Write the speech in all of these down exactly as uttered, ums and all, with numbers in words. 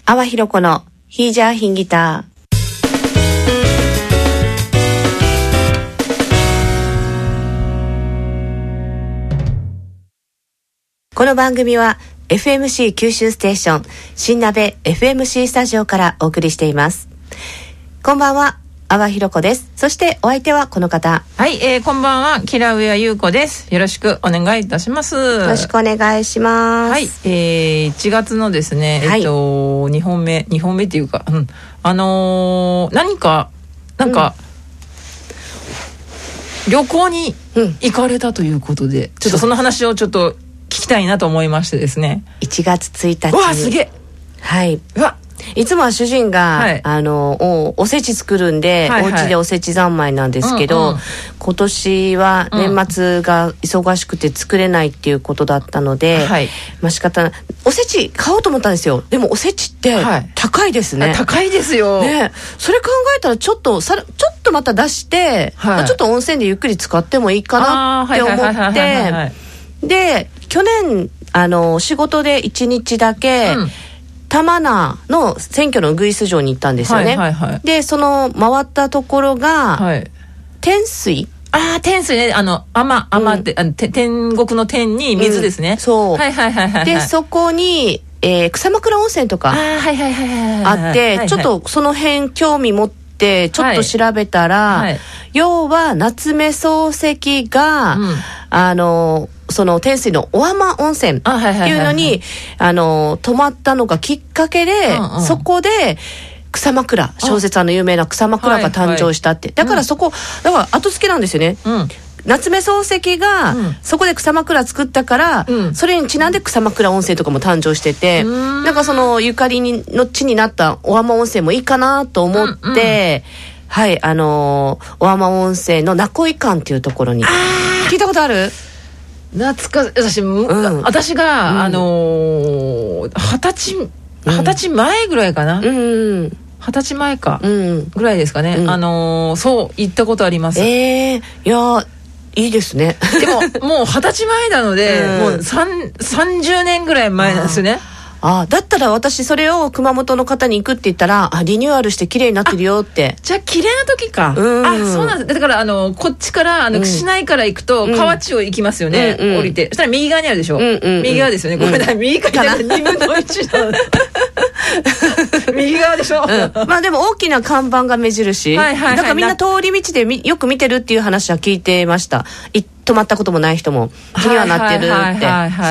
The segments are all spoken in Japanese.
阿波ひろ子のヒージャーヒンギター。この番組は エフエムシー 九州ステーション新鍋 エフエムシー スタジオからお送りしています。こんばんは、阿波ひろ子です。そしてお相手はこの方。 はい、えー、こんばんは、キラウエア優子です。よろしくお願いいたします。 よろしくお願いします。 はい、えー、いちがつのですね、はい、えっとにほんめにほんめっていうか、うん、あのー、何かなんか、うん、旅行に行かれたということで、うん、ちょっとその話をちょっと聞きたいなと思いましてですね。 いちがつついたちに。 うわ、すげえ。 はい。 うわ、 いつもは主人が、はい、あの お, おせち作るんで、はいはい、お家でおせち三昧なんですけど、うんうん、今年は年末が忙しくて作れないっていうことだったので、うん、まあ仕方ない。おせち買おうと思ったんですよ。でもおせちって高いですね、はい、 高いですよ、 ね、それ考えたらちょっとさちょっとまた出して、はい、まあ、ちょっと温泉でゆっくり使ってもいいかなって思って、で去年あの仕事でいちにちだけ、うん、玉名の選挙のウグイス城に行ったんですよね、はいはいはい、でその回ったところが、はい、天水、 ああ、天水ね、あの天天って、うん、あの天国の天に水ですね、うん、 そう、 はいはいはいはい、 でそこに、えー、草枕温泉とかあって、ちょっとその辺興味持ってちょっと調べたら、はいはい、要は夏目漱石が、うん、あのその天水の小浜温泉っていうのにあの泊まったのがきっかけで、うんうん、そこで草枕、小説家の有名な草枕が誕生したって、はいはい、だからそこ、うん、だから後付けなんですよね、うん、夏目漱石が、うん、そこで草枕作ったから、うん、それにちなんで草枕温泉とかも誕生してて、うん、なんかそのゆかりの地になった小浜温泉もいいかなと思って、うんうん、はい、あのー、小浜温泉の名古屋館っていうところに。聞いたことある？ 懐か私、うん、私が、うん、あのー、二十歳二十歳前ぐらいかな、うん、二十歳前か、うん、ぐらいですかね、うん、あのー、そう行ったことあります。 えー、いやいいですね。 でももう二十歳前なので、うん、もうさんじゅうねんぐらい前なんですよね。 ああ、だったら私それを熊本の方に行くって言ったら、あ、リニューアルして綺麗になってるよって。 じゃあ綺麗な時か、うん、あ、そうなんです。だからあのこっちからあの、うん、市内から行くと河内を行きますよね、うん、降りて、そしたら右側にあるでしょ、うんうんうん、右側ですよね、ごめんなさい、右側ににぶんのいちの右側でしょ、うん、 まあでも大きな看板が目印、はいはいはい、だからみんな通り道でみよく見てるっていう話は聞いてました。い泊まったこともない人も気にはなってるって。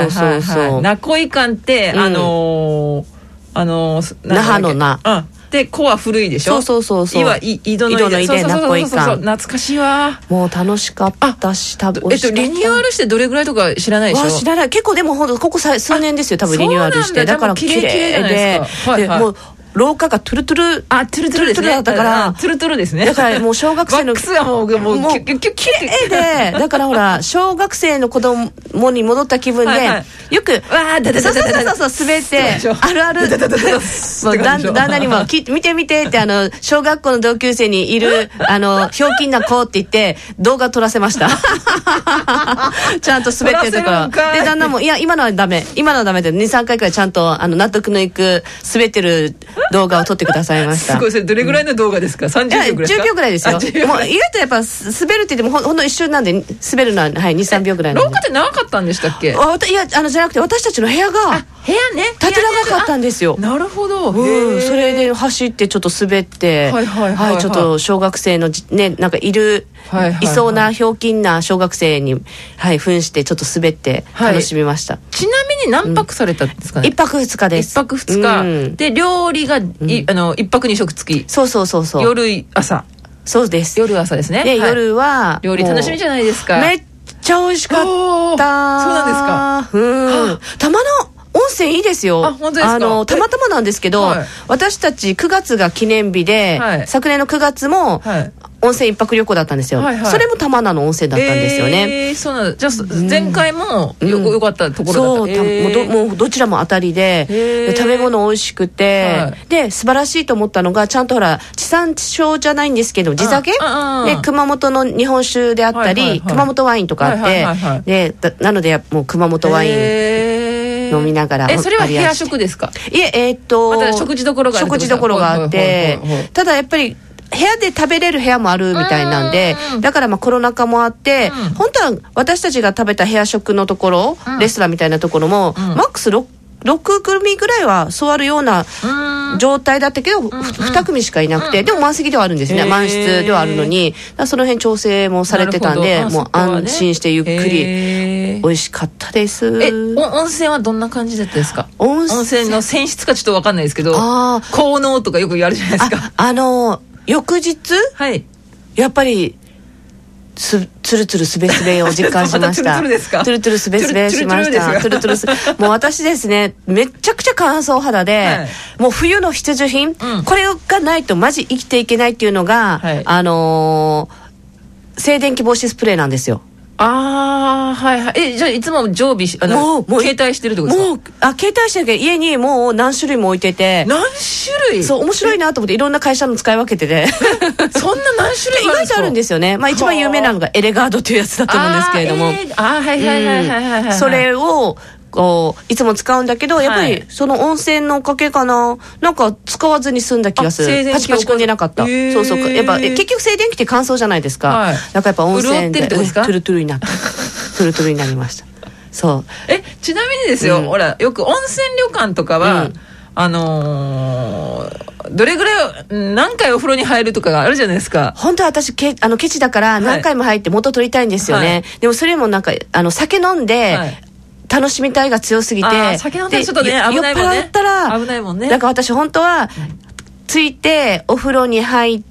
そうそうそう。 名古屋館って、うん、あのー、あのー、 那覇の那、 うん、で子は古いでしょ。 そうそうそうそう。 井は井戸の井で名古屋館。懐かしいわ。 もう楽しかったし、多分えっとリニューアルしてどれぐらいとか知らないでしょ。 わ、知らない。結構でもほんとここさ数年ですよ、多分リニューアルして。だから綺麗で、はいはい、でもう廊下がトゥルトゥル、 あ、トゥルトゥルですね。 だったから、 トゥルトゥルですね。 だからもう小学生のワックスはもうもうもう綺麗で、だからほら小学生の子供に戻った気分で、はいはい、よくわーだだだだだだそうそう滑ってあるある、もう旦那にもき見て見てってあの小学校の同級生にいるあのひょうきんな子って言って動画撮らせました。ちゃんと滑ってるところで旦那もいや今のはダメ今のはダメで にさんかいくらいちゃんとあの納得のいく滑ってる動画を撮ってくださいました。 すごい、それどれぐらいの動画ですか、うん、さんじゅうびょうぐらいですか。 じゅうびょうぐらいですよ。もう意外とやっぱ滑るって言ってもほんの一瞬なんで滑るのは、はい、にさんびょうぐらいなんで。 廊下って長かったんでしたっけ。 あいやあのじゃなくて私たちの部屋が部屋ね縦長かったんですよ。 なるほど、 うん、それで走ってちょっと滑って、はいはいはいはいはい、ちょっと小学生のねなんかいる、はいはいはい、いそうなひょうきんな小学生に、はい、扮してちょっと滑って楽しみました、はい、 ちなみに何泊されたんですかね。 いっぱくふつかです。 いっぱくふつか、うん、で料理がい、うん、あのいっぱくにしょく付き。 そうそうそうそう。 夜朝。 そうです。 夜朝ですね。 で、はい、夜は料理楽しみじゃないですか。 めっちゃ美味しかった。そうなんですか。 うん。玉の温泉いいですよ。 あ、本当ですか。 あのたまたまなんですけど、はい、私たちくがつが記念日で、はい、昨年のくがつも、はい、温泉一泊旅行だったんですよ、はいはい、それも玉名の温泉だったんですよね。 えー、そうなんだ。じゃあ前回もよ、うん、よかったところだった。そう、 えー、も, どもうどちらも当たりで、で食べ物美味しくて、はい、で素晴らしいと思ったのがちゃんとほら地産地消じゃないんですけど地酒で熊本の日本酒であったり、はいはいはい、熊本ワインとかあって、はいはいはいはい、でなのでもう熊本ワイン、えー飲みながら。 え、それは部屋食ですか？ いえ、えー、っと、 また食事どころがある食事どころがあって、ただやっぱり、部屋で食べれる部屋もあるみたいなんで、だからまあコロナ禍もあって、うん、本当は私たちが食べた部屋食のところ、うん、レストランみたいなところも、うん、マックス 6, 6組ぐらいは座るような状態だったけど、うん、に組しかいなくて、うん、でも満席ではあるんですね、満室ではあるのに、その辺調整もされてたんで、もう安心してゆっくり美味しかったです。 え、温泉はどんな感じだったですか？温泉、温泉の泉質かちょっと分かんないですけど、効能とかよく言われるじゃないですか。 あ、あの翌日、はい、やっぱりすつるつるすべすべを実感しました。 トゥルトゥルですか？ トゥルトゥルすべすべしました。トゥルトゥルすもう私ですね、めちゃくちゃ乾燥肌で、はい、もう冬の必需品、うん、これがないとマジ生きていけないっていうのが、はい、あのー、静電気防止スプレーなんですよ。 ああ、はいはい。え、じゃあいつも常備し、あの、もう、もう携帯してるってことですか？もう、 あ、携帯してるけど、家にもう何種類も置いてて。 何種類？ そう、面白いなと思って、いろんな会社の使い分けてて。 そんな何種類意外とあるんですよね。まあ一番有名なのがエレガードというやつだと思うんですけれども。あー、えー、あー、はいはいはいはいはい、はい。それを、こういつも使うんだけど、やっぱりその温泉のおかげかな、なんか使わずに済んだ気がする。パチパチくんでなかった。そうそう、やっぱ結局静電気って乾燥じゃないですか、はい、だからやっぱ温泉でトゥルトゥルになったトゥルトゥルになりました。そう。 え、ちなみにですよ、うん、ほらよく温泉旅館とかは、うん、あのーどれぐらい何回お風呂に入るとかがあるじゃないですか。 本当は私けあのケチだから何回も入って元取りたいんですよね、はい、でもそれもなんかあの酒飲んで、はい、楽しみたいが強すぎて、 酒飲んだらちょっとね危ないもんね。酔っ払ったら危ないもんね。 なんか私本当は、うん、ついてお風呂に入って、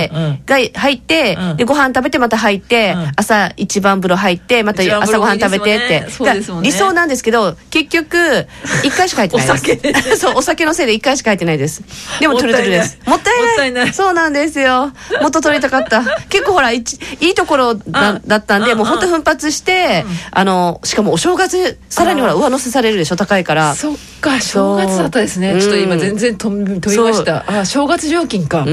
うんうんうん、が入って、うん、でご飯食べてまた入って、うん、朝一番風呂入ってまた朝ご飯食べてって、そうですもんね、理想なんですけど結局いっかいしか入ってないです。お酒そう、お酒のせいでいっかいしか入ってないです。でもトゥルトゥルです。もったいない。もったいない。そうなんですよ。もっと取りたかった。結構ほらいいいところ だ, だったんで、もう本当奮発して、うん、あのしかもお正月さらにほら上乗せされるでしょ、高いから。 そっか、正月だったですね。ちょっと今全然飛びました。あ、正月料金か。うん。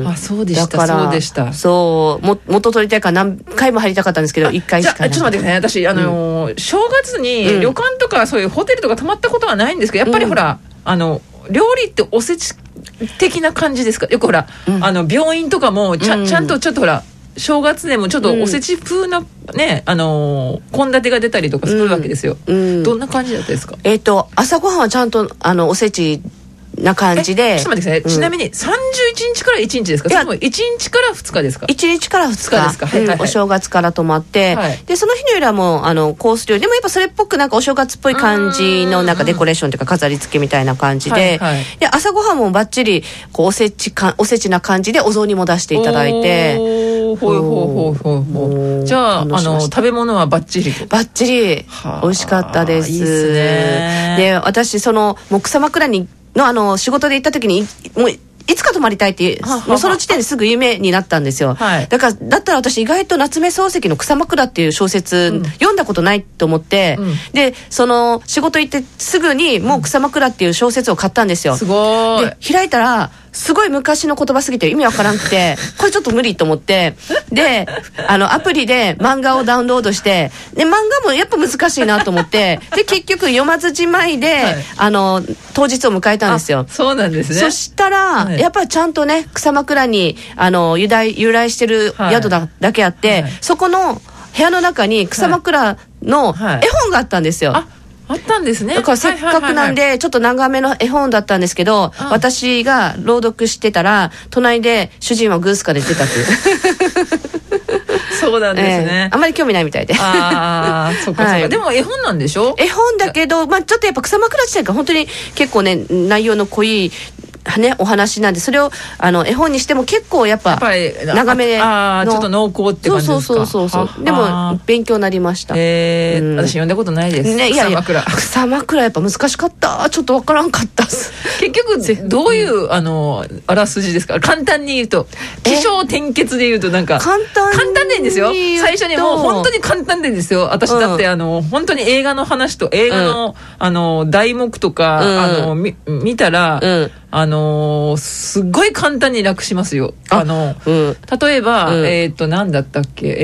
あ、そうでした。そうでした。 そう、も元取りたいから何回も入りたかったんですけど、いっかいしかない。 じゃあちょっと待ってください。私あの、うん、正月に旅館とかそういうホテルとか泊まったことはないんですけど、やっぱりほら、うん、あの料理っておせち的な感じですか？よくほら、うん、あの病院とかもちゃ、うん、ちゃんとちょっとほら正月でもちょっとおせち風なね、あの献立が出たりとかするわけですよ、うん、どんな感じだったですか？ えっと朝ごはんはちゃんとあのおせちな感じで。 ちょっと待ってください、うん、ちなみにさんじゅういちにちからいちにちですか？いや、それともいちにちからふつかですか？ いちにちからふつかですか、はいはいはい、お正月から泊まって、はい、でその日の夜はもうあのコース料理でもやっぱそれっぽくなんかお正月っぽい感じのなんかデコレーションというか飾り付けみたいな感じで、はいはい、で朝ごはんもバッチリこうおせちかおせちな感じでお雑煮も出していただいて、 ほいほいほいほいほい。じゃあ、あの食べ物はバッチリバッチリ美味しかったです。 いいですね。 で私そのもう草枕にのあの仕事で行った時にもういつか泊まりたいってははもうその時点ですぐ夢になったんですよ、はい、だからだったら私意外と夏目漱石の草枕っていう小説、うん、読んだことないと思って、うん、でその仕事行ってすぐにもう草枕っていう小説を買ったんですよ。 すごい。で開いたらすごい昔の言葉すぎて意味わからんくてこれちょっと無理と思ってであのアプリで漫画をダウンロードしてで漫画もやっぱ難しいなと思ってで結局読まずじまいで、はい、あの当日を迎えたんですよ。 そうなんですね。 そしたら、はい、やっぱりちゃんとね草枕にあの由来由来してる宿だ、はい、だけあって、はい、そこの部屋の中に草枕の絵本があったんですよ、はいはい。 あったんですね。 だからせっかくなんでちょっと長めの絵本だったんですけど、私が朗読してたら隣で主人はグースカで出たっていうそうなんですね、 えー、あんまり興味ないみたいで。 ああ、そっかそっか、はい、でも絵本なんでしょ？ 絵本だけど、まあ、ちょっとやっぱ草枕自体が本当に結構ね内容の濃いね、お話なんでそれをあの絵本にしても結構やっぱ長めのああちょっと濃厚って感じですか？ そうそうそうそう。でも勉強になりました。 へえ、うん、私読んだことないです、ね、いやいや草枕草枕やっぱ難しかった。ちょっとわからんかった結局どういう、うん、あのあらすじですか？簡単に言うと起承転結で言うとなんか簡単簡単でいいんですよ。最初にもう本当に簡単でいいんですよ。私だって、うん、あの本当に映画の話と映画の、うん、あの題目とか、うん、あのみ見たら、うんあのー、すっごい簡単に楽しますよ。あの、うん、例えば、うん、えっ、ー、と何だったっけ、えっ、ー、と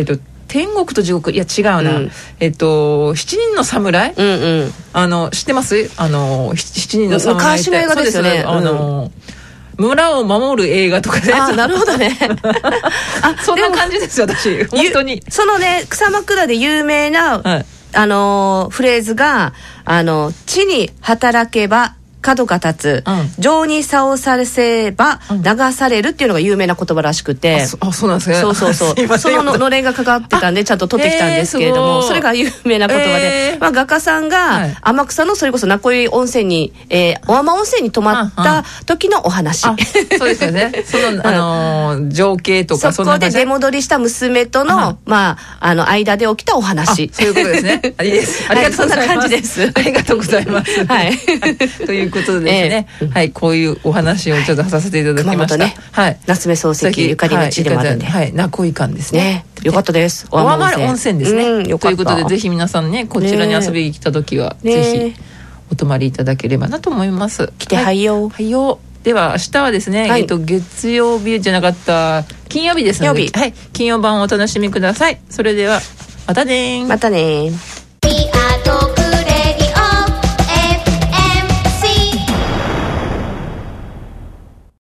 天国と地獄、いや違うな、うん、えっと七人の侍、うんうん、あの知ってます？あの七人の侍昔の映画ですよね。 あの、うん、村を守る映画とかね。 あ、なるほどね。 あ、そんな感じですよ私。本当に。 そのね、草枕で有名な、はい、あのフレーズが、あの地に働けば角が立つ、うん、情に差をさせば流されるっていうのが有名な言葉らしくて、 うん、あ, そあそうなんですね。 そうそうそうそののれんがかかってたんでちゃんと取ってきたんですけれども、えー、それが有名な言葉で、えーまあ、画家さんが天草のそれこそ名古屋温泉に、えー、小浜温泉に泊まった時のお話、 うんうん、そうですよね。その、あのー、情景とかそこで出戻りした娘との、まあ、あの間で起きたお話、 そういうことですね。いいです。ありがとうございます。はい、そんな感じです。ありがとうございます。はい、というということでですね、えー、はい、こういうお話をちょっとさせていただきました。ね、はい、 夏目漱石ゆかりの地でもあるんで、 はい、名古屋館ですね。 ね、よかったです。 小浜温泉ですね、うん、よかった。ということでぜひ皆さんねこちらに遊びに来た時は、ね、ぜひお泊まりいただければなと思います。 来てはいよ、 はいよ。では明日はですね、はい、えっと月曜日じゃなかった金曜日ですので、はい、金曜版をお楽しみください。それではまたねまたね